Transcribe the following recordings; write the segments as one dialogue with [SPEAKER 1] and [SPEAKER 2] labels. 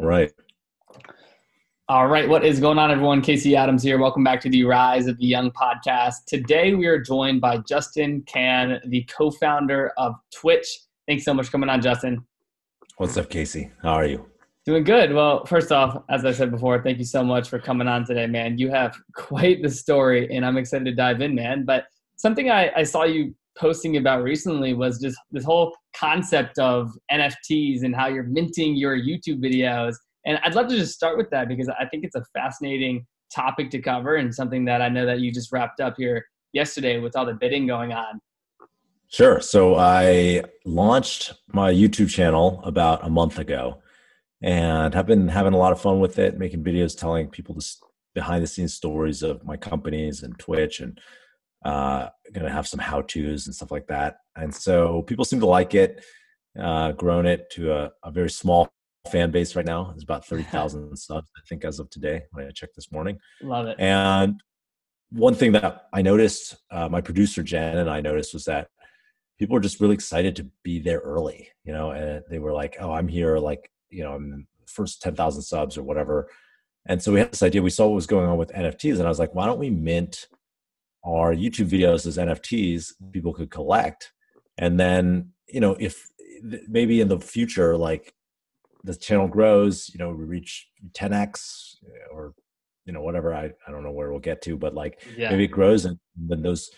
[SPEAKER 1] Right.
[SPEAKER 2] All right, what is going on, everyone? Casey Adams here. Welcome back to the Rise of the Young podcast. Today, we are joined by Justin Kan, the co-founder of Twitch. Thanks so much for coming on, Justin.
[SPEAKER 1] What's up, Casey? How are you?
[SPEAKER 2] Doing good. Well, first off, as I said before, thank you so much for coming on today, man. You have quite the story, and I'm excited to dive in, man. But something I saw you posting about recently was just this whole concept of NFTs and how you're minting your YouTube videos. And I'd love to just start with that because I think it's a fascinating topic to cover and something that I know that you just wrapped up here yesterday with all the bidding going on.
[SPEAKER 1] Sure. So I launched my YouTube channel about a month ago and have been having a lot of fun with it, making videos telling people this behind the scenes stories of my companies and Twitch, and going to have some how-tos and stuff like that. And so people seem to like it, grown it to a very small fan base right now. It's about 30,000 subs, I think, as of today when I checked this morning.
[SPEAKER 2] Love it.
[SPEAKER 1] And one thing that I noticed, my producer Jen and I noticed, was that people were just really excited to be there early, and they were like, oh, I'm here, like, I'm the first 10,000 subs or whatever. And so we had this idea. We saw what was going on with NFTs, and I was like, why don't we mint our YouTube videos as NFTs people could collect? And then, if maybe in the future, like, the channel grows, we reach 10x or, whatever, I don't know where we'll get to, but maybe it grows, and then those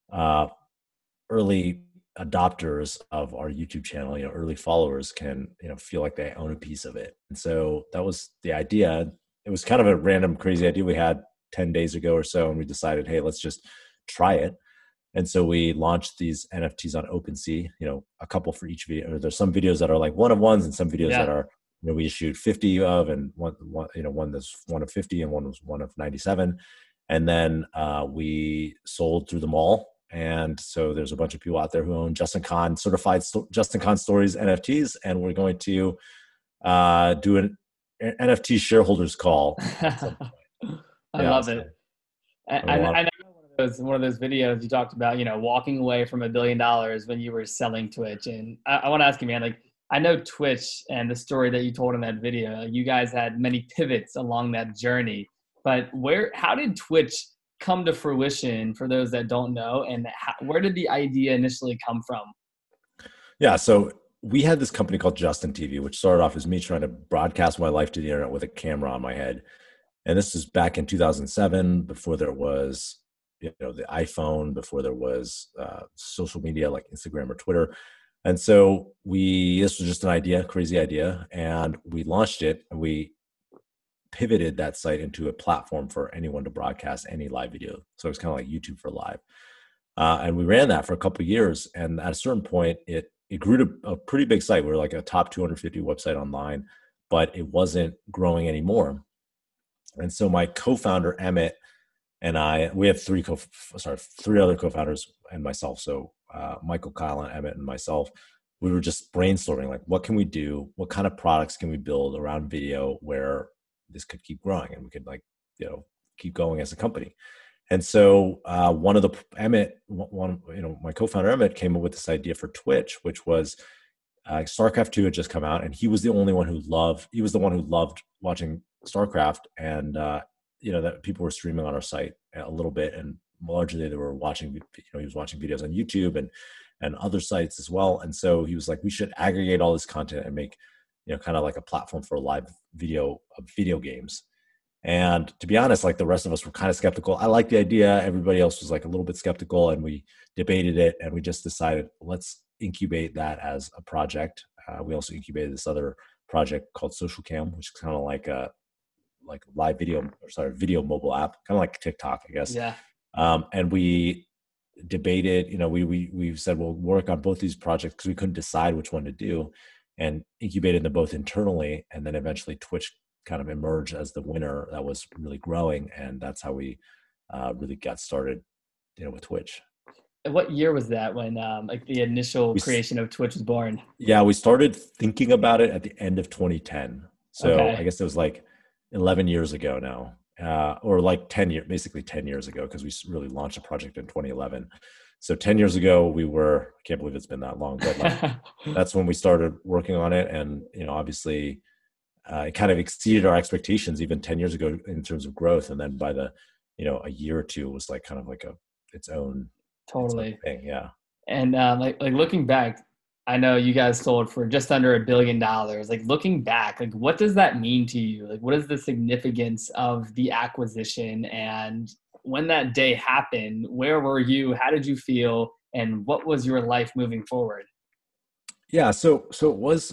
[SPEAKER 1] early adopters of our YouTube channel, early followers can, feel like they own a piece of it. And so that was the idea. It was kind of a random, crazy idea we had 10 days ago or so, and we decided, hey, let's just try it. And so we launched these NFTs on OpenSea, a couple for each video. There's some videos that are like one of ones, and some videos that are, we issued 50 of, and one that's one of 50 and one was one of 97. And then we sold through them all. And so there's a bunch of people out there who own Justin Kan certified Justin Kan Stories NFTs, and we're going to do an NFT shareholders call.
[SPEAKER 2] I love it. I know one of those videos you talked about, walking away from $1 billion when you were selling Twitch. And I want to ask you, man, I know Twitch and the story that you told in that video, you guys had many pivots along that journey, but how did Twitch come to fruition, for those that don't know, and where did the idea initially come from?
[SPEAKER 1] Yeah, so we had this company called Justin TV, which started off as me trying to broadcast my life to the internet with a camera on my head. And this is back in 2007, before there was, the iPhone, before there was social media like Instagram or Twitter. And so this was just an idea, crazy idea, and we launched it, and we pivoted that site into a platform for anyone to broadcast any live video. So it was kind of like YouTube for live. And we ran that for a couple of years. And at a certain point, it grew to a pretty big site. We were like a top 250 website online, but it wasn't growing anymore. And so my co-founder, Emmett, and we have three other co-founders and myself. So Michael, Kyle, and Emmett and myself, we were just brainstorming, like, what can we do? What kind of products can we build around video where this could keep growing and we could keep going as a company? And so my co-founder Emmett came up with this idea for Twitch, which was StarCraft 2 had just come out, and he was the one who loved watching StarCraft, and that people were streaming on our site a little bit, and largely they were watching, he was watching videos on YouTube and other sites as well. And so he was like, we should aggregate all this content and make, kind of like a platform for live video games. And to be honest, like, the rest of us were kind of skeptical. I liked the idea. Everybody else was like a little bit skeptical, and we debated it, and we just decided, let's incubate that as a project. We also incubated this other project called Social Cam, which is kind of like a live video mobile app, kind of like TikTok, I guess.
[SPEAKER 2] Yeah.
[SPEAKER 1] And we debated, we said, we'll work on both these projects because we couldn't decide which one to do, and incubated them both internally. And then eventually Twitch kind of emerged as the winner that was really growing. And that's how we really got started, with Twitch.
[SPEAKER 2] What year was that when the initial creation of Twitch was born?
[SPEAKER 1] Yeah, we started thinking about it at the end of 2010. So okay. I guess it was like 11 years ago now, or like 10 years ago, because we really launched a project in 2011. So 10 years ago, I can't believe it's been that long, but that's when we started working on it. And, obviously it kind of exceeded our expectations even 10 years ago in terms of growth. And then by the, a year or two, it was like kind of like its own
[SPEAKER 2] Totally.
[SPEAKER 1] thing. Yeah.
[SPEAKER 2] And like looking back, I know you guys sold for just under $1 billion. Like looking back, like what does that mean to you? Like what is the significance of the acquisition? And when that day happened, where were you? How did you feel? And what was your life moving forward?
[SPEAKER 1] Yeah. So it was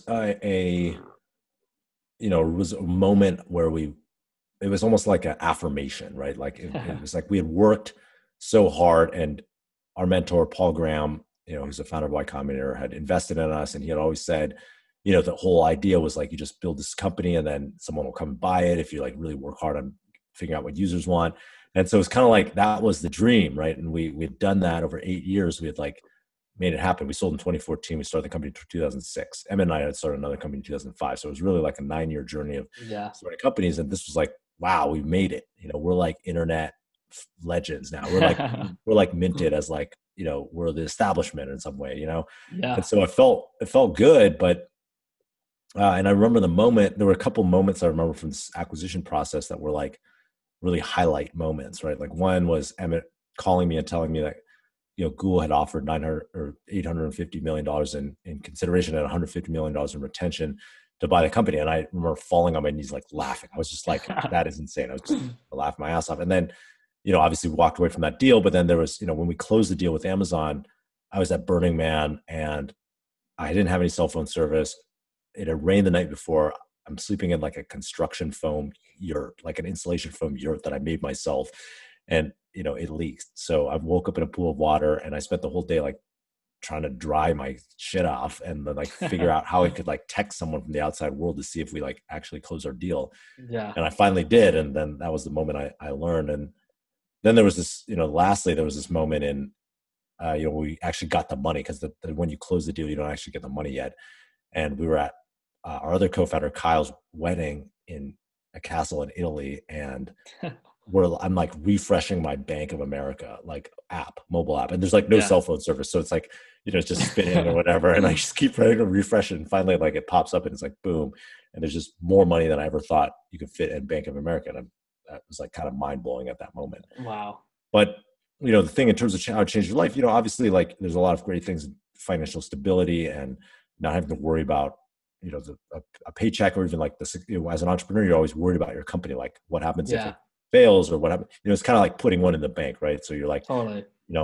[SPEAKER 1] it was a moment where it was almost like an affirmation, right? Like it was like we had worked so hard, and our mentor, Paul Graham, who's the founder of Y Combinator, had invested in us. And he had always said, the whole idea was like, you just build this company and then someone will come and buy it if you like really work hard on figuring out what users want. And so it's kind of like, that was the dream, right? And we had done that over 8 years. We had like made it happen. We sold in 2014. We started the company in 2006. Emmett and I had started another company in 2005. So it was really like a 9-year journey of
[SPEAKER 2] Yeah.
[SPEAKER 1] starting companies. And this was like, wow, we made it. We're like internet legends now. We're like minted as like, we're the establishment in some way,
[SPEAKER 2] Yeah.
[SPEAKER 1] And so it felt good, but and I remember the moment. There were a couple moments I remember from this acquisition process that were like really highlight moments, right? Like one was Emmett calling me and telling me that Google had offered 900 or $850 million in consideration and $150 million in retention to buy the company. And I remember falling on my knees, like laughing. I was just like, that is insane. I was just laughing my ass off. And then, obviously we walked away from that deal, but then there was, when we closed the deal with Amazon, I was at Burning Man and I didn't have any cell phone service. It had rained the night before. I'm sleeping in like a construction foam yurt, like an insulation foam yurt that I made myself. And, it leaked. So I woke up in a pool of water and I spent the whole day like trying to dry my shit off and then like figure out how I could like text someone from the outside world to see if we like actually closed our deal.
[SPEAKER 2] Yeah.
[SPEAKER 1] And I finally did. And then that was the moment I learned. And then there was this, lastly, there was this moment in, we actually got the money because when you close the deal, you don't actually get the money yet. And we were at our other co-founder, Kyle's wedding in a castle in Italy. And I'm like refreshing my Bank of America like mobile app, and there's like no cell phone service, so it's like it's just spinning or whatever, and I just keep trying to refresh it, and finally like it pops up and it's like boom, and there's just more money than I ever thought you could fit in Bank of America, and that was like kind of mind blowing at that moment.
[SPEAKER 2] Wow.
[SPEAKER 1] But the thing in terms of how it changed your life, obviously like there's a lot of great things, financial stability and not having to worry about a paycheck or even like as an entrepreneur you're always worried about your company, like what happens if it fails or what happens. It's kind of like putting one in the bank, right? So you're like,
[SPEAKER 2] totally.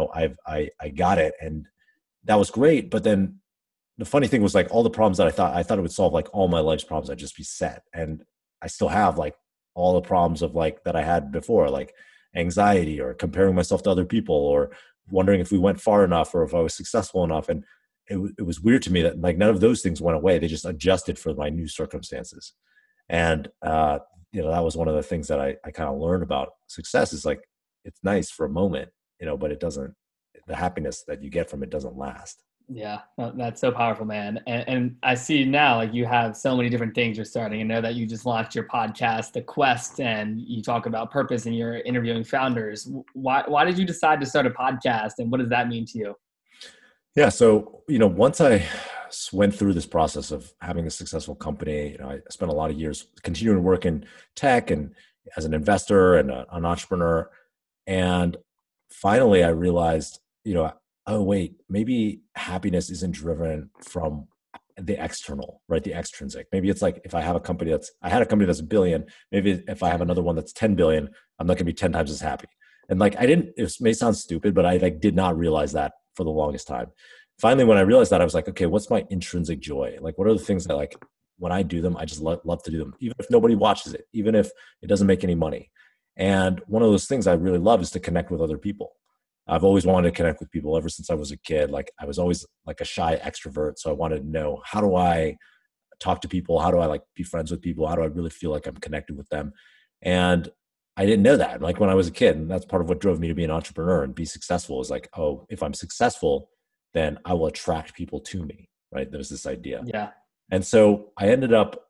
[SPEAKER 1] I got it, and that was great. But then the funny thing was like all the problems that I thought it would solve, like all my life's problems, I'd just be set, and I still have like all the problems of like that I had before, like anxiety or comparing myself to other people or wondering if we went far enough or if I was successful enough. And it was weird to me that like none of those things went away. They just adjusted for my new circumstances. And that was one of the things that I kind of learned about success is like, it's nice for a moment, but the happiness that you get from it doesn't last.
[SPEAKER 2] Yeah, that's so powerful, man. And I see now, like you have so many different things you're starting. I know that you just launched your podcast, The Quest, and you talk about purpose and you're interviewing founders. Why did you decide to start a podcast, and what does that mean to you?
[SPEAKER 1] Yeah. So, once I went through this process of having a successful company, I spent a lot of years continuing to work in tech and as an investor and an entrepreneur. And finally I realized, oh wait, maybe happiness isn't driven from the external, right? The extrinsic. Maybe it's like if I have a company I had a company that's $1 billion, maybe if I have another one that's 10 billion, I'm not gonna be 10 times as happy. And like, it may sound stupid, but I like did not realize that for the longest time. Finally, when I realized that, I was like, okay, what's my intrinsic joy? Like, what are the things that like, when I do them, I just love to do them, even if nobody watches it, even if it doesn't make any money. And one of those things I really love is to connect with other people. I've always wanted to connect with people ever since I was a kid. Like I was always like a shy extrovert. So I wanted to know, how do I talk to people? How do I like be friends with people? How do I really feel like I'm connected with them? And I didn't know that like when I was a kid. And that's part of what drove me to be an entrepreneur and be successful is like, oh, if I'm successful, then I will attract people to me. Right. There's this idea.
[SPEAKER 2] Yeah.
[SPEAKER 1] And so I ended up,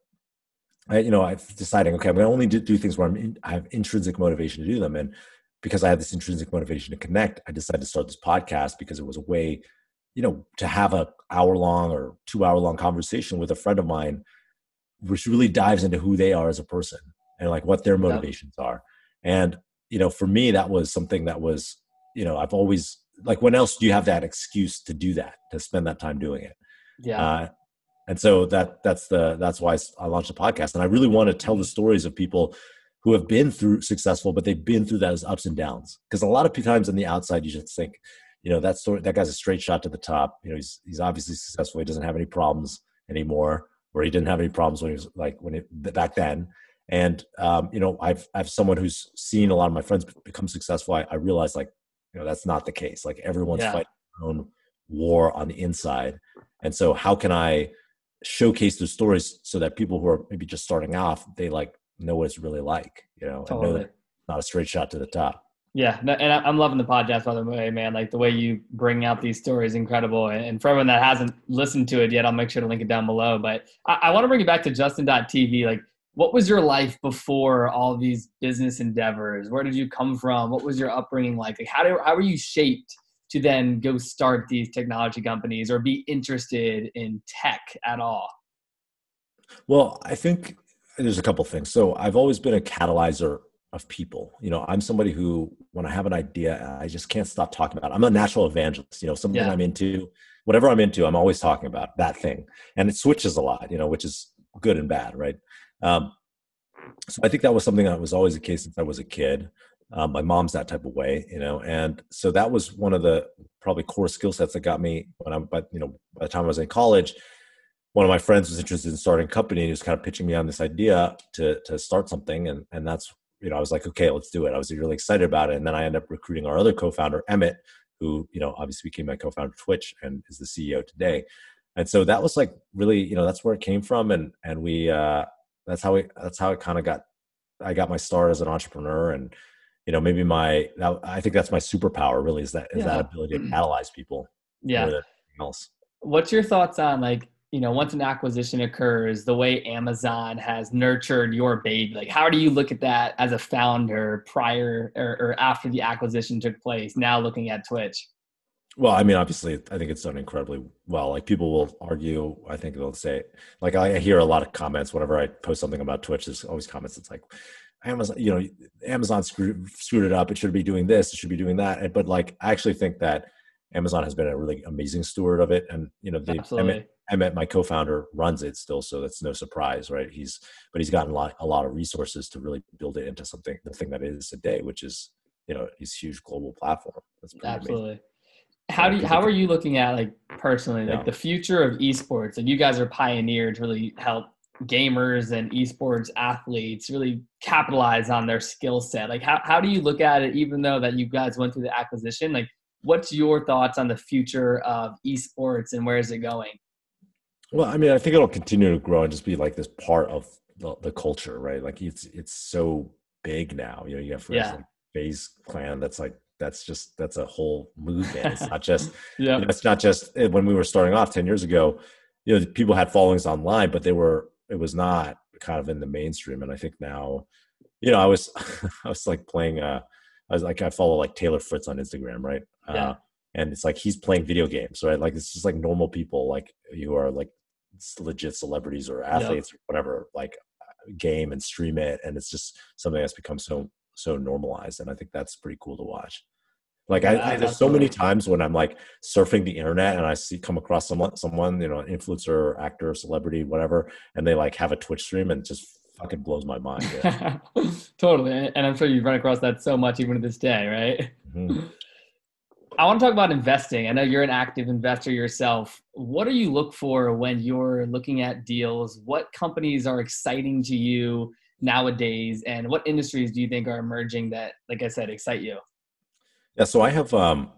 [SPEAKER 1] I've deciding, okay, I'm going to only do things where I have intrinsic motivation to do them. And because I had this intrinsic motivation to connect, I decided to start this podcast because it was a way, to have a hour-long or 2-hour-long conversation with a friend of mine which really dives into who they are as a person and like what their
[SPEAKER 2] Yep.
[SPEAKER 1] motivations are. And, for me, that was something that was, I've always like, when else do you have that excuse to do that, to spend that time doing it?
[SPEAKER 2] Yeah.
[SPEAKER 1] Uh, and so that's why I launched a podcast. And I really want to tell the stories of people who have been through successful, but they've been through those ups and downs. Because a lot of times on the outside, you just think, that guy's a straight shot to the top. He's obviously successful. He doesn't have any problems anymore, or he didn't have any problems when he was back then. And I've someone who's seen a lot of my friends become successful. I realized that's not the case. Like everyone's
[SPEAKER 2] Yeah.
[SPEAKER 1] fighting their own war on the inside. And so how can I showcase those stories so that people who are maybe just starting off, they know what it's really like, and know
[SPEAKER 2] Totally.
[SPEAKER 1] that it's not a straight shot to the top.
[SPEAKER 2] Yeah, no, and I'm loving the podcast, by the way, man. Like the way you bring out these stories, incredible. And for everyone that hasn't listened to it yet, I'll make sure to link it down below. But I want to bring you back to Justin.tv. Like, what was your life before all these business endeavors? Where did you come from? What was your upbringing like? Like, how were you shaped to then go start these technology companies or be interested in tech at all?
[SPEAKER 1] Well, I think there's a couple things. So I've always been a catalyzer of people. I'm somebody who, when I have an idea, I just can't stop talking about it. I'm a natural evangelist. Something
[SPEAKER 2] Yeah.
[SPEAKER 1] I'm into, whatever I'm into, I'm always talking about that thing. And it switches a lot, which is good and bad, right? So I think that was something that was always the case since I was a kid. My mom's that type of way, and so that was one of the probably core skill sets that got me by the time I was in college. One of my friends was interested in starting a company and he was kind of pitching me on this idea to start something. And that's, I was like, okay, let's do it. I was really excited about it. And then I ended up recruiting our other co-founder, Emmett, who, obviously became my co-founder of Twitch and is the CEO today. And so that was like really, that's where it came from. And we, that's how it kind of I got my start as an entrepreneur. And, maybe I think that's my superpower really is that ability to catalyze people more than anything else.
[SPEAKER 2] What's your thoughts on once an acquisition occurs, the way Amazon has nurtured your baby? Like, how do you look at that as a founder prior or after the acquisition took place, now looking at Twitch?
[SPEAKER 1] Well, I mean, obviously, I think it's done incredibly well. Like people will argue, I think they'll say, like I hear a lot of comments whenever I post something about Twitch. There's always comments. It's like, Amazon screwed it up. It should be doing this. It should be doing that. But I actually think that Amazon has been a really amazing steward of it. And, Emmett, my co-founder, runs it still. So that's no surprise, right? He's gotten a lot of resources to really build it into the thing that it is today, which is, his huge global platform. That's pretty
[SPEAKER 2] Absolutely.
[SPEAKER 1] amazing.
[SPEAKER 2] How are you looking at personally, the future of esports? And you guys are pioneered to really help gamers and esports athletes really capitalize on their skill set. How do you look at it, even though that you guys went through the acquisition? What's your thoughts on the future of esports and where is it going?
[SPEAKER 1] Well, I mean, I think it'll continue to grow and just be this part of the culture, right? It's so big now. You have FaZe Clan. That's a whole movement. It's not just it's not just when we were starting off 10 years ago. People had followings online, but it was not kind of in the mainstream. And I think now, I was playing. I follow Taylor Fritz on Instagram, right? And it's he's playing video games, right? It's just normal people who are legit celebrities or athletes or whatever, game and stream it, and it's just something that's become so normalized, and I think that's pretty cool to watch. There's so many times when I'm surfing the internet and I come across someone, an influencer, actor, celebrity, whatever, and they have a Twitch stream and it just fucking blows my mind. Yeah.
[SPEAKER 2] Totally. And I'm sure you've run across that so much even to this day, right?
[SPEAKER 1] Mm-hmm.
[SPEAKER 2] I want to talk about investing. I know you're an active investor yourself. What do you look for when you're looking at deals? What companies are exciting to you nowadays? And what industries do you think are emerging that, like I said, excite you?
[SPEAKER 1] Yeah, so I have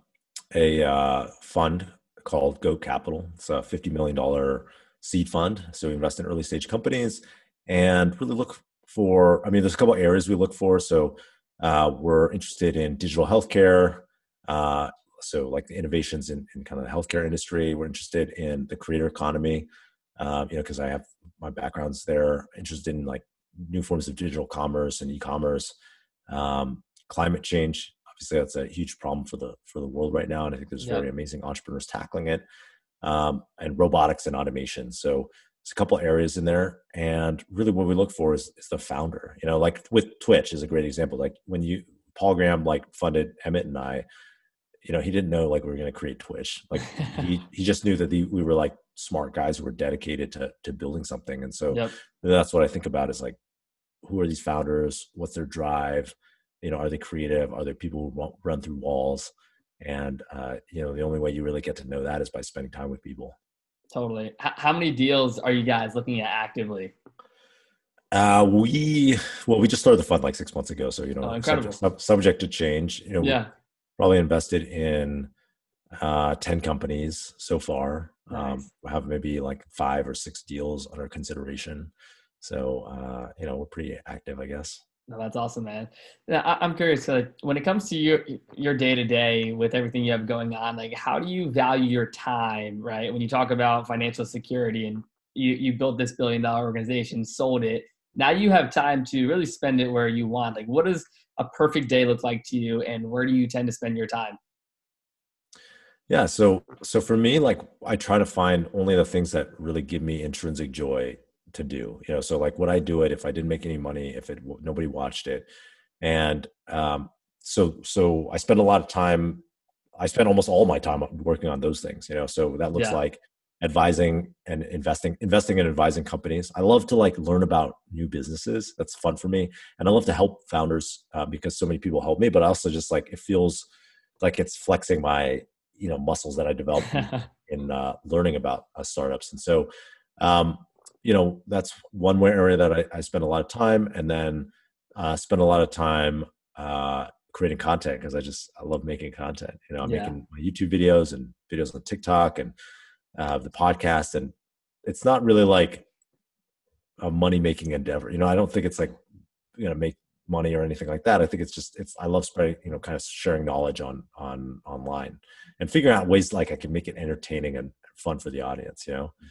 [SPEAKER 1] a fund called Goat Capital. It's a $50 million seed fund. So we invest in early stage companies and really look for, there's a couple of areas we look for. So we're interested in digital healthcare. So the innovations in kind of the healthcare industry. We're interested in the creator economy, because I have my background's there, interested in new forms of digital commerce and e-commerce, climate change. Obviously, that's a huge problem for the world right now, and I think there's very amazing entrepreneurs tackling it, and robotics and automation. So there's a couple areas in there, and really what we look for is the founder. Like with Twitch is a great example. Like when Paul Graham like funded Emmett and I, he didn't know like we were going to create Twitch. Like he just knew that we were like smart guys who were dedicated to building something. And so
[SPEAKER 2] Yep.
[SPEAKER 1] that's what I think about is like, who are these founders? What's their drive? Are they creative? Are they people who won't run through walls? And, the only way you really get to know that is by spending time with people.
[SPEAKER 2] Totally. How many deals are you guys looking at actively?
[SPEAKER 1] We just started the fund like 6 months ago. So,
[SPEAKER 2] Incredible.
[SPEAKER 1] subject to change,
[SPEAKER 2] Yeah.
[SPEAKER 1] probably invested in 10 companies so far.
[SPEAKER 2] Nice.
[SPEAKER 1] We have maybe like 5 or 6 deals under consideration. So, we're pretty active, I guess.
[SPEAKER 2] No, that's awesome, man. Now, I'm curious, like, when it comes to your day to day with everything you have going on, like, how do you value your time, right? When you talk about financial security and you built this $1 billion organization, sold it, now you have time to really spend it where you want. Like, what does a perfect day look like to you, and where do you tend to spend your time?
[SPEAKER 1] Yeah. So for me, like I try to find only the things that really give me intrinsic joy to do, so like would I do it if I didn't make any money, if nobody watched it? And, so I spend a lot of time, I spend almost all my time working on those things, so that looks
[SPEAKER 2] Yeah.
[SPEAKER 1] like advising and investing and advising companies. I love to like learn about new businesses. That's fun for me. And I love to help founders because so many people help me, but I also just like, it feels like it's flexing my, muscles that I developed in learning about startups. And so, that's one area that I spend a lot of time, and then spend a lot of time creating content because I love making content. I'm
[SPEAKER 2] Yeah.
[SPEAKER 1] making my YouTube videos and videos on TikTok and the podcast, and it's not really like a money making endeavor. I don't think it's like make money or anything like that. I think I love spreading, kind of sharing knowledge on online and figuring out ways like I can make it entertaining and fun for the audience.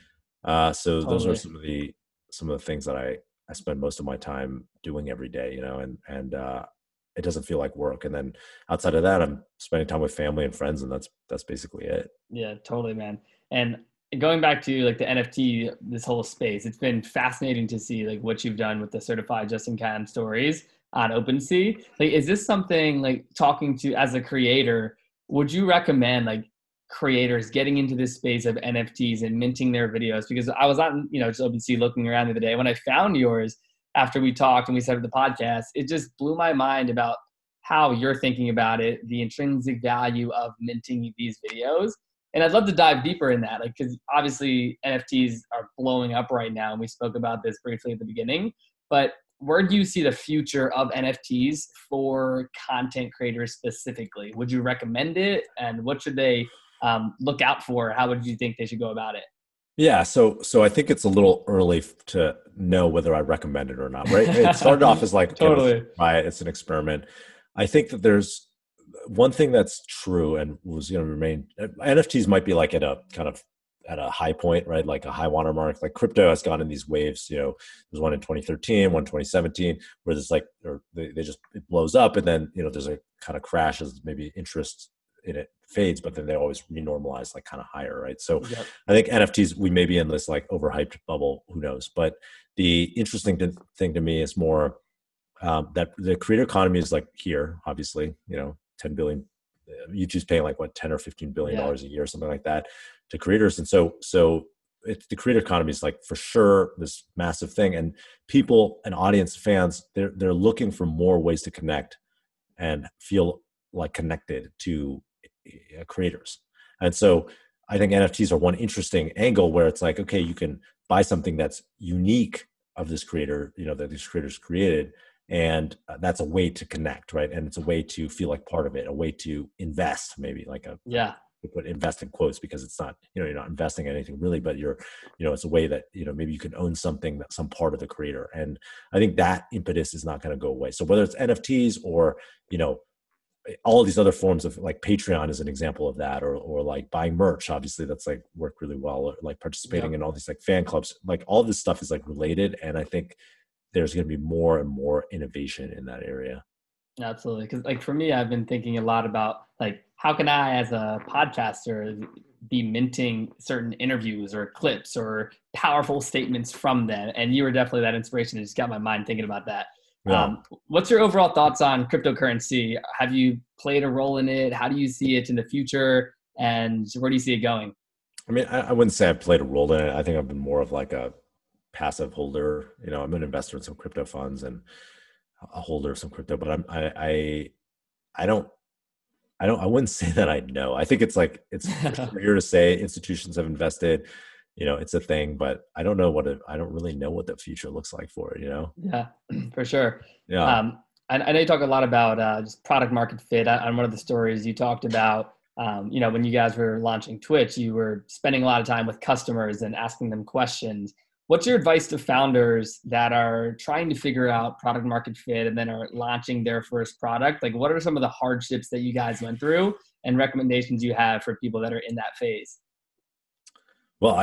[SPEAKER 1] So those are
[SPEAKER 2] Totally.
[SPEAKER 1] some of the things that I spend most of my time doing every day, and it doesn't feel like work. And then outside of that, I'm spending time with family and friends, and that's basically it.
[SPEAKER 2] Yeah, totally, man. And going back to like the NFT, this whole space, it's been fascinating to see like what you've done with the certified just-in-time stories on OpenSea. Like, is this something like talking to as a creator, would you recommend like creators getting into this space of NFTs and minting their videos? Because I was on, just OpenSea looking around the other day. When I found yours after we talked and we started the podcast, it just blew my mind about how you're thinking about it, the intrinsic value of minting these videos. And I'd love to dive deeper in that, like, because obviously NFTs are blowing up right now, and we spoke about this briefly at the beginning. But where do you see the future of NFTs for content creators specifically? Would you recommend it, and what should they look out for? How would you think they should go about it?
[SPEAKER 1] Yeah, so I think it's a little early to know whether I recommend it or not, right? It started off as like, okay, let's
[SPEAKER 2] Totally.
[SPEAKER 1] try it. It's an experiment. I think that there's one thing that's true and was going to remain. NFTs might be like at a kind of at a high point, right? Like a high watermark. Like crypto has gone in these waves. There's one in 2013, one in 2017, where there's like, or they just it blows up, and then there's a kind of crash as maybe interest in it fades, but then they always renormalize like kind of higher, right? So
[SPEAKER 2] Yep.
[SPEAKER 1] I think NFTs, we may be in this like overhyped bubble, who knows? But the interesting thing to me is more that the creator economy is like here, obviously, 10 billion, YouTube's paying like what, 10 or 15 billion
[SPEAKER 2] Yeah.
[SPEAKER 1] dollars a year, something like that to creators. And so it's the creator economy is like for sure this massive thing, and people and audience fans, they're looking for more ways to connect and feel like connected to creators. And so I think NFTs are one interesting angle where it's like, okay, you can buy something that's unique of this creator, that these creators created. And that's a way to connect, right? And it's a way to feel like part of it, a way to invest, maybe like
[SPEAKER 2] Yeah.
[SPEAKER 1] we put invest in quotes because it's not, you're not investing in anything really, but it's a way that, maybe you can own something, that some part of the creator. And I think that impetus is not going to go away. So whether it's NFTs or, all of these other forms of like Patreon is an example of that, or like buying merch, obviously that's like worked really well, or like participating
[SPEAKER 2] Yep.
[SPEAKER 1] in all these like fan clubs, like all this stuff is like related. And I think there's going to be more and more innovation in that area.
[SPEAKER 2] Absolutely. Because like for me, I've been thinking a lot about like how can I as a podcaster be minting certain interviews or clips or powerful statements from them. And you were definitely that inspiration. It just got my mind thinking about that.
[SPEAKER 1] Yeah.
[SPEAKER 2] What's your overall thoughts on cryptocurrency? Have you played a role in it? How do you see it in the future? And where do you see it going?
[SPEAKER 1] I mean, I wouldn't say I've played a role in it. I think I've been more of like a passive holder. You know, I'm an investor in some crypto funds and a holder of some crypto, but I don't, I wouldn't say that I know. I think it's like, it's for sure here to say institutions have invested, you know, it's a thing, but I don't know I don't really know what the future looks like for it, you know?
[SPEAKER 2] Yeah, for sure.
[SPEAKER 1] Yeah.
[SPEAKER 2] I know you talk a lot about just product market fit. On one of the stories you talked about, when you guys were launching Twitch, you were spending a lot of time with customers and asking them questions. What's your advice to founders that are trying to figure out product market fit and then are launching their first product? Like, what are some of the hardships that you guys went through and recommendations you have for people that are in that phase?
[SPEAKER 1] Well,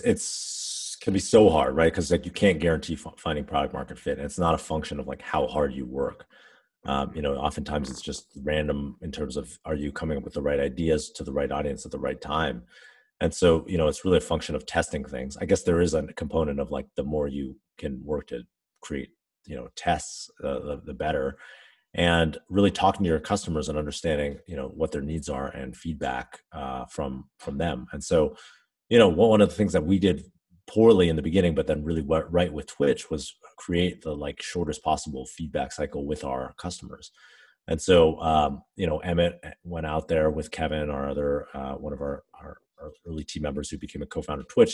[SPEAKER 1] it's can be so hard, right? Because like you can't guarantee finding product market fit. And it's not a function of like how hard you work. You know, oftentimes it's just random in terms of are you coming up with the right ideas to the right audience at the right time. And so, you know, it's really a function of testing things. I guess there is a component of like the more you can work to create, you know, tests, the better. And really talking to your customers and understanding, you know, what their needs are and feedback from them. And so, you know, one of the things that we did poorly in the beginning, but then really went right with Twitch was create the like shortest possible feedback cycle with our customers. And so, you know, Emmett went out there with Kevin, our other one of our early team members who became a co-founder of Twitch.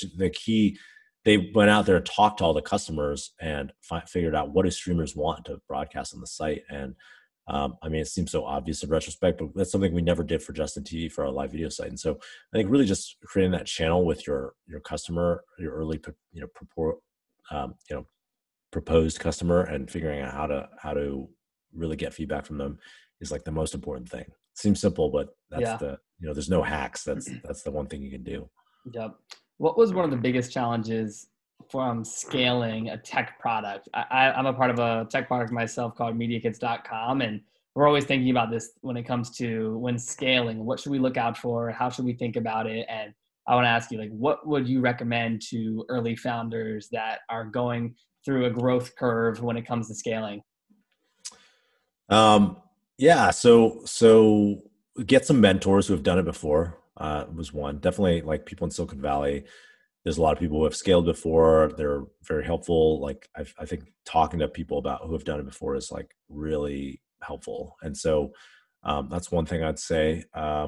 [SPEAKER 1] They went out there and talked to all the customers and figured out what do streamers want to broadcast on the site. And I mean, it seems so obvious in retrospect, but that's something we never did for Justin TV for our live video site. And so I think really just creating that channel with your customer, your early, you know, proposed customer, and figuring out how to really get feedback from them is like the most important thing. It seems simple, but that's
[SPEAKER 2] Yeah.
[SPEAKER 1] you know, there's no hacks. That's the one thing you can do.
[SPEAKER 2] Yep. What was one of the biggest challenges from scaling a tech product? I'm a part of a tech product myself called MediaKits.com, and we're always thinking about this when it comes to when scaling. What should we look out for? How should we think about it? And I want to ask you, like, what would you recommend to early founders that are going through a growth curve when it comes to scaling?
[SPEAKER 1] Yeah. So get some mentors who have done it before. Was one. Definitely like people in Silicon Valley. There's a lot of people who have scaled before. They're very helpful. Like I think talking to people about who have done it before is like really helpful. And so that's one thing I'd say.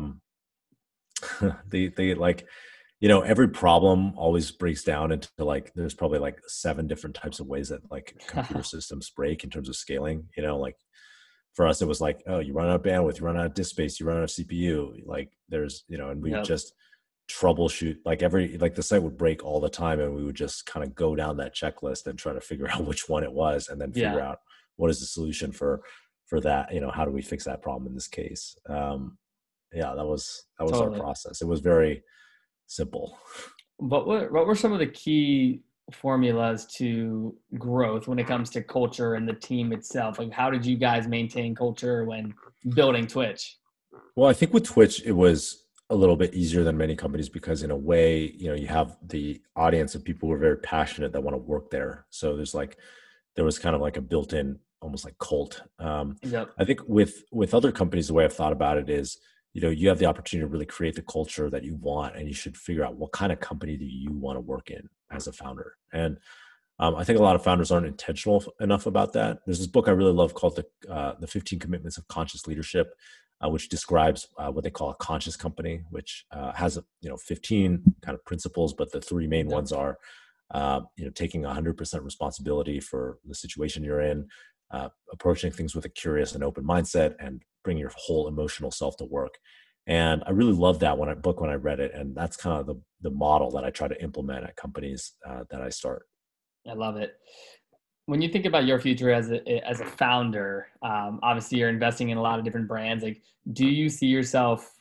[SPEAKER 1] They like, you know, every problem always breaks down into like there's probably like 7 different types of ways that like computer systems break in terms of scaling. You know, like for us, it was like, oh, you run out of bandwidth, you run out of disk space, you run out of CPU. Like there's, you know, and we would
[SPEAKER 2] Yep.
[SPEAKER 1] just troubleshoot like the site would break all the time, and we would just kind of go down that checklist and try to figure out which one it was, and then figure
[SPEAKER 2] Yeah,
[SPEAKER 1] out what is the solution for that. You know, how do we fix that problem in this case? Yeah, that was our
[SPEAKER 2] totally.
[SPEAKER 1] process. It was very simple.
[SPEAKER 2] What were some of the key formulas to growth when it comes to culture and the team itself? Like, how did you guys maintain culture when building Twitch?
[SPEAKER 1] Well, I think with Twitch, it was a little bit easier than many companies because in a way, you know, you have the audience of people who are very passionate that want to work there. So there was kind of like a built-in, almost like cult.
[SPEAKER 2] Yep.
[SPEAKER 1] I think with other companies, the way I've thought about it is, you know, you have the opportunity to really create the culture that you want, and you should figure out what kind of company do you want to work in as a founder. And I think a lot of founders aren't intentional enough about that. There's this book I really love called the 15 Commitments of Conscious Leadership, which describes what they call a conscious company, which has 15 kind of principles, but the 3 main
[SPEAKER 2] Yep.
[SPEAKER 1] ones are you know, taking 100% responsibility for the situation you're in, approaching things with a curious and open mindset, and bringing your whole emotional self to work. And I really loved that when I read it, and that's kind of the model that I try to implement at companies that I start.
[SPEAKER 2] I love it. When you think about your future as a founder, obviously you're investing in a lot of different brands. Like, do you see yourself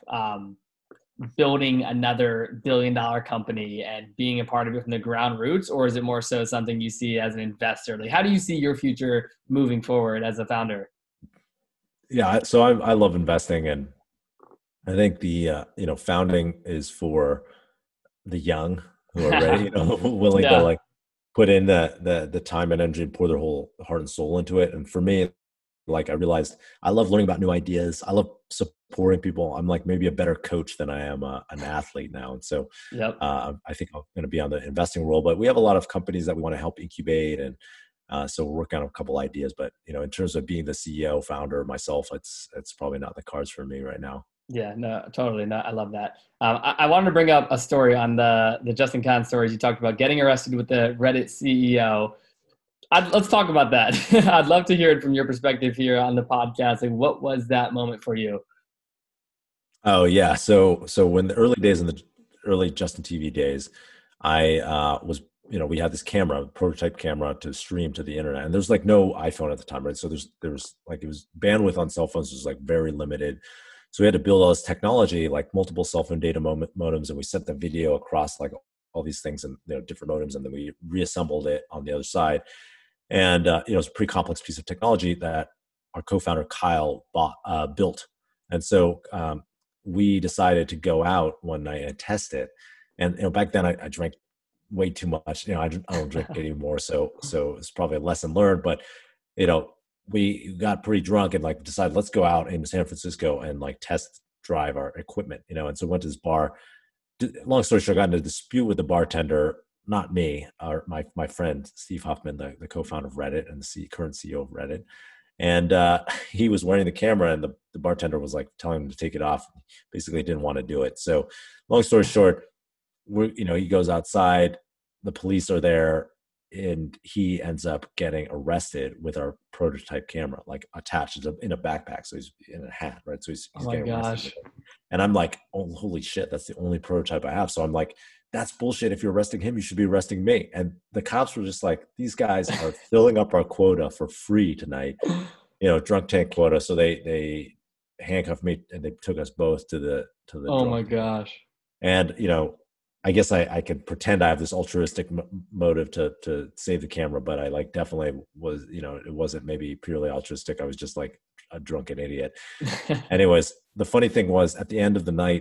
[SPEAKER 2] building another billion-dollar company and being a part of it from the ground roots, or is it more so something you see as an investor? Like, how do you see your future moving forward as a founder?
[SPEAKER 1] Yeah, so I love investing, and I think the founding is for the young who are ready, willing to
[SPEAKER 2] Yeah.
[SPEAKER 1] like put in the time and energy and pour their whole heart and soul into it. And for me, like I realized I love learning about new ideas. I love supporting people. I'm like maybe a better coach than I am an athlete now. And so
[SPEAKER 2] Yep.
[SPEAKER 1] I think I'm going to be on the investing role, but we have a lot of companies that we want to help incubate. And so we're working on a couple ideas, but in terms of being the CEO founder myself, it's probably not the cards for me right now.
[SPEAKER 2] Yeah, no, totally. No, I love that. I wanted to bring up a story on the Justin Khan stories. You talked about getting arrested with the Reddit CEO. Let's talk about that. I'd love to hear it from your perspective here on the podcast. Like, what was that moment for you?
[SPEAKER 1] Oh yeah. So when the early days in the early Justin TV days, I was we had this camera, prototype camera to stream to the internet, and there's like no iPhone at the time, right? So there was like it was bandwidth on cell phones was like very limited. So we had to build all this technology, like multiple cell phone data modems, and we sent the video across like all these things and different modems, and then we reassembled it on the other side. And it's a pretty complex piece of technology that our co-founder Kyle built. And so we decided to go out one night and test it. And back then I drank way too much. I don't drink anymore, so it's probably a lesson learned. But you know, we got pretty drunk and like decided let's go out in San Francisco and like test drive our equipment. And so went to this bar. Long story short, I got in a dispute with the bartender, not me, or my friend Steve Huffman, the co-founder of Reddit and the current CEO of Reddit. And he was wearing the camera, and the bartender was like telling him to take it off. Basically, didn't want to do it. So, long story short, he goes outside. The police are there, and he ends up getting arrested with our prototype camera, like attached in a backpack. So he's in a hat, right? So he's
[SPEAKER 2] Oh my
[SPEAKER 1] getting arrested
[SPEAKER 2] gosh.
[SPEAKER 1] with it. And I'm like, oh, holy shit, that's the only prototype I have. So I'm like, that's bullshit. If you're arresting him, you should be arresting me. And the cops were just like, these guys are filling up our quota for free tonight, drunk tank quota. So they handcuffed me and they took us both to the
[SPEAKER 2] Oh my
[SPEAKER 1] drunk tank.
[SPEAKER 2] gosh.
[SPEAKER 1] And I guess I can pretend I have this altruistic motive to save the camera, but I like definitely was, it wasn't maybe purely altruistic. I was just like a drunken idiot. Anyways, the funny thing was at the end of the night,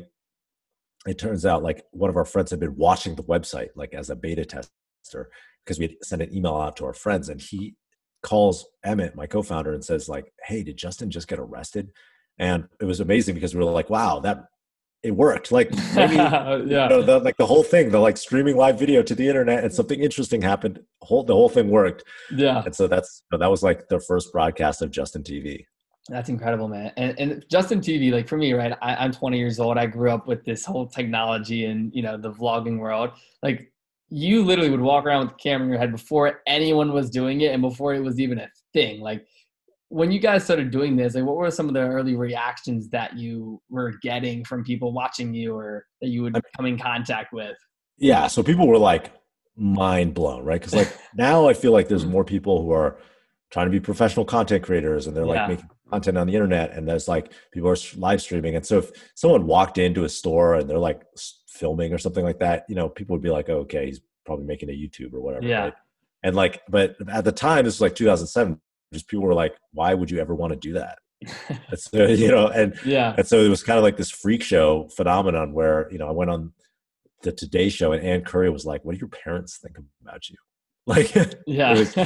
[SPEAKER 1] it turns out like one of our friends had been watching the website like as a beta tester because we had sent an email out to our friends, and he calls Emmett, my co-founder, and says like, "Hey, did Justin just get arrested?" And it was amazing because we were like, "Wow, that it worked!" Like maybe
[SPEAKER 2] Yeah.
[SPEAKER 1] the whole thing, the like streaming live video to the internet, and something interesting happened. The whole thing worked,
[SPEAKER 2] Yeah.
[SPEAKER 1] and so that was like the first broadcast of Justin TV.
[SPEAKER 2] That's incredible, man. And Justin TV, like for me, right? I'm 20 years old. I grew up with this whole technology and the vlogging world. Like you literally would walk around with the camera in your head before anyone was doing it and before it was even a thing. Like when you guys started doing this, like what were some of the early reactions that you were getting from people watching you or that you would come in contact with?
[SPEAKER 1] Yeah, so people were like mind blown, right? Because like now I feel like there's more people who are trying to be professional content creators, and they're like
[SPEAKER 2] Yeah.
[SPEAKER 1] making content on the internet, and there's like people are live streaming. And so if someone walked into a store and they're like filming or something like that, people would be like, oh, okay, he's probably making a YouTube or whatever,
[SPEAKER 2] Yeah.
[SPEAKER 1] right? And like, but at the time, this was like 2007. Just people were like, why would you ever want to do that? And so,
[SPEAKER 2] Yeah.
[SPEAKER 1] and so it was kind of like this freak show phenomenon where I went on the Today Show, and Ann Curry was like, "What do your parents think about you?" Like it
[SPEAKER 2] Yeah.
[SPEAKER 1] was,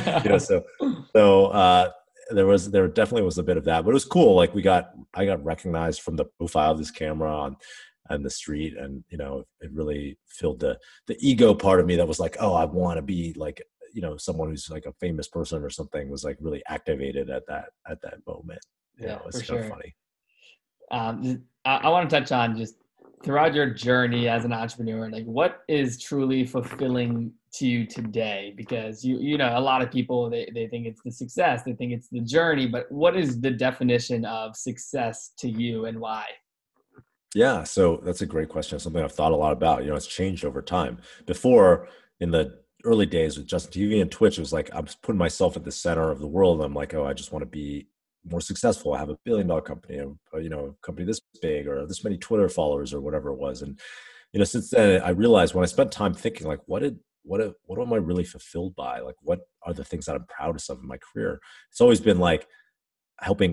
[SPEAKER 1] so there definitely was a bit of that, but it was cool. Like I got recognized from the profile of this camera on the street, and it really filled the ego part of me that was like, oh, I want to be like someone who's like a famous person or something, was like really activated at that moment.
[SPEAKER 2] Yeah, for
[SPEAKER 1] It's kind of
[SPEAKER 2] sure.
[SPEAKER 1] funny.
[SPEAKER 2] I want to touch on just throughout your journey as an entrepreneur, like what is truly fulfilling to you today? Because a lot of people they think it's the success, they think it's the journey, but what is the definition of success to you and why?
[SPEAKER 1] Yeah, so that's a great question. It's something I've thought a lot about. It's changed over time. Before, in the early days with Justin TV and Twitch, it was like I'm putting myself at the center of the world. I'm like, oh, I just want to be more successful. I have $1 billion company, a company this big or this many Twitter followers or whatever it was. And since then, I realized when I spent time thinking, like, what am I really fulfilled by? Like, what are the things that I'm proudest of in my career? It's always been like helping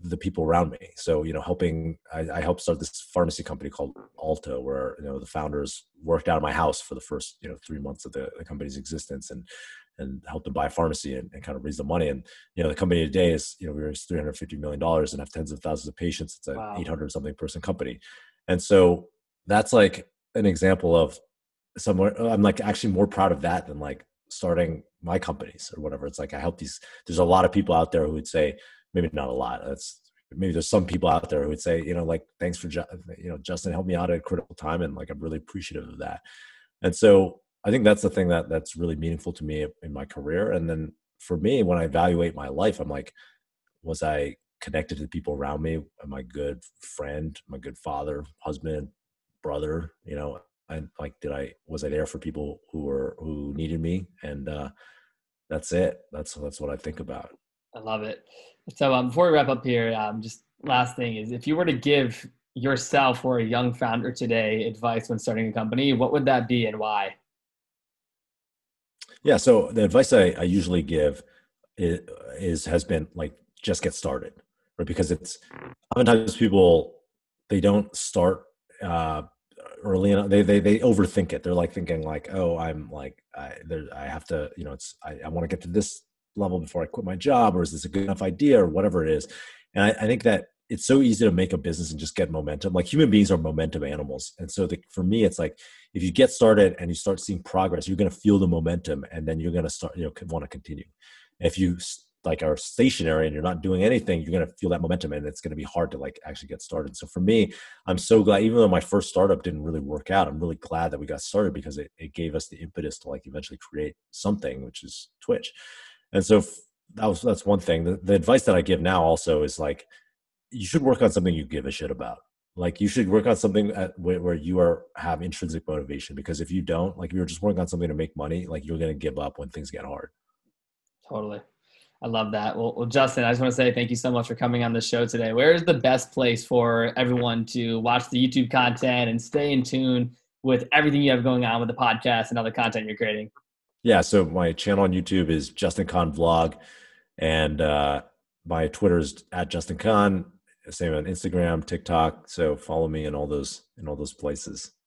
[SPEAKER 1] the people around me. So, I helped start this pharmacy company called Alto, where, the founders worked out of my house for the first, 3 months of the company's existence, and helped them buy a pharmacy, and kind of raise the money. And, the company today is, we raised $350 million and have tens of thousands of patients. It's a
[SPEAKER 2] Wow.
[SPEAKER 1] 800 something person company. And so that's like an example of somewhere I'm like actually more proud of that than like starting my companies or whatever. It's like I help there's a lot of people out there who would say, maybe not a lot, maybe there's some people out there who would say, like, thanks for, Justin helped me out at a critical time. And like, I'm really appreciative of that. And so I think that's the thing that's really meaningful to me in my career. And then for me, when I evaluate my life, I'm like, was I connected to the people around me? Am I a good friend? Am I a good father, husband, brother? And like, was I there for people who needed me? And that's it. That's what I think about.
[SPEAKER 2] I love it. So before we wrap up here, just last thing is, if you were to give yourself or a young founder today advice when starting a company, what would that be and why?
[SPEAKER 1] Yeah. So the advice I usually give has been like, just get started, right? Because it's oftentimes people, they don't start early enough. They overthink it. They're like thinking like, oh, I'm like, I have to, I want to get to this level before I quit my job, or is this a good enough idea, or whatever it is. And I think that it's so easy to make a business and just get momentum. Like, human beings are momentum animals. And so for me, it's like, if you get started and you start seeing progress, you're going to feel the momentum, and then you're going to start, want to continue. If you like are stationary and you're not doing anything, you're going to feel that momentum, and it's going to be hard to like actually get started. So for me, I'm so glad, even though my first startup didn't really work out, I'm really glad that we got started, because it gave us the impetus to like eventually create something, which is Twitch. And so that's one thing. The advice that I give now also is like, you should work on something you give a shit about. Like, you should work on something where you have intrinsic motivation, because if you don't, like, if you're just working on something to make money, like, you're going to give up when things get hard.
[SPEAKER 2] Totally. I love that. Well, Justin, I just want to say thank you so much for coming on the show today. Where is the best place for everyone to watch the YouTube content and stay in tune with everything you have going on with the podcast and all the content you're creating?
[SPEAKER 1] Yeah. So my channel on YouTube is Justin Kan Vlog, and my Twitter is @Justin Kan. Same on Instagram, TikTok. So follow me in all those places.